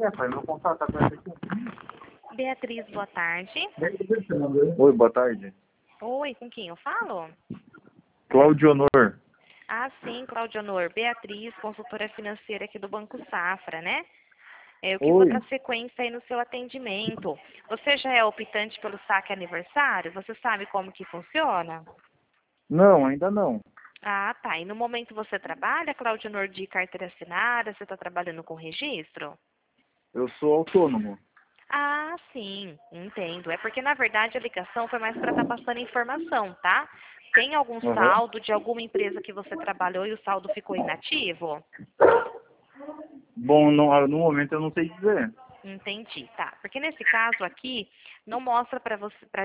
pai. Meu contato tá com essa aqui. Beatriz, boa tarde. Oi, boa tarde. Oi, com quem eu falo? Cláudio Honor. Ah, sim, Cláudio Honor. Beatriz, consultora financeira aqui do Banco Safra, né? Eu que vou Oi. dar sequência aí no seu atendimento. Você já é optante pelo saque aniversário? Você sabe como que funciona? Não, ainda não. Ah, tá. E no momento você trabalha, Cláudio Honor, de carteira assinada? Você está trabalhando com registro? Eu sou autônomo. Ah, sim, entendo. É porque, na verdade, a ligação foi mais para estar passando informação, tá? Tem algum Aham. saldo de alguma empresa que você trabalhou e o saldo ficou inativo? Bom, no momento eu não sei dizer. Entendi, tá. Porque nesse caso aqui, não mostra para você, pra